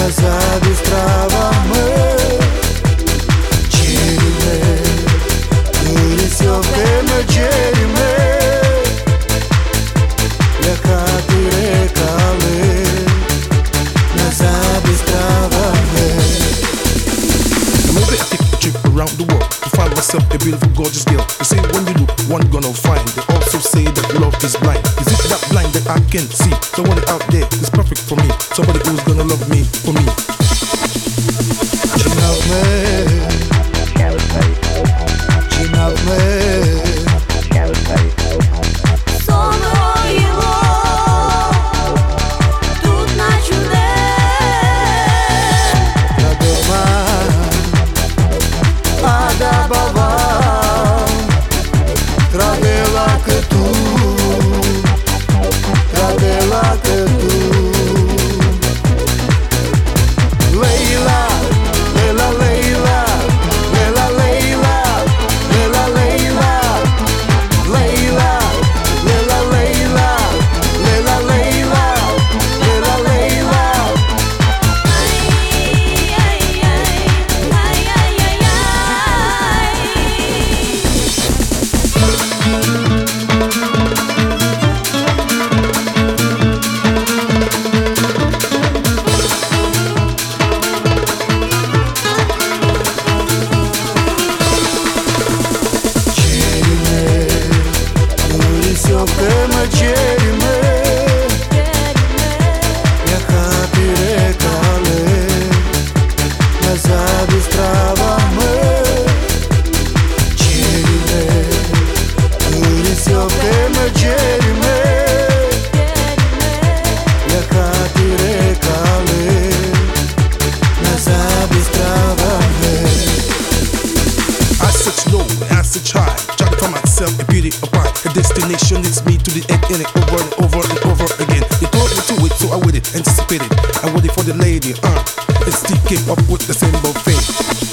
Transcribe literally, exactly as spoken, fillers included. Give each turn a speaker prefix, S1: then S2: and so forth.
S1: Назади страваме чериме, дори сьогодні чериме, яка ти рекали, назади страваме.
S2: Maybe I take a trip around the world to find myself a beautiful, gorgeous girl. They say when you look, one gonna find. They also say that love is blind. Is it that blind that I can't see? Someone out there is perfect for me. Somebody who's gonna love me for me.
S1: She love me. She love me.
S2: A beauty apart. A destination leads me to the end, and it over and over and over again. They told me to wait, so I waited, anticipated. I waited for the lady, uh, and still keep up with the same buffet.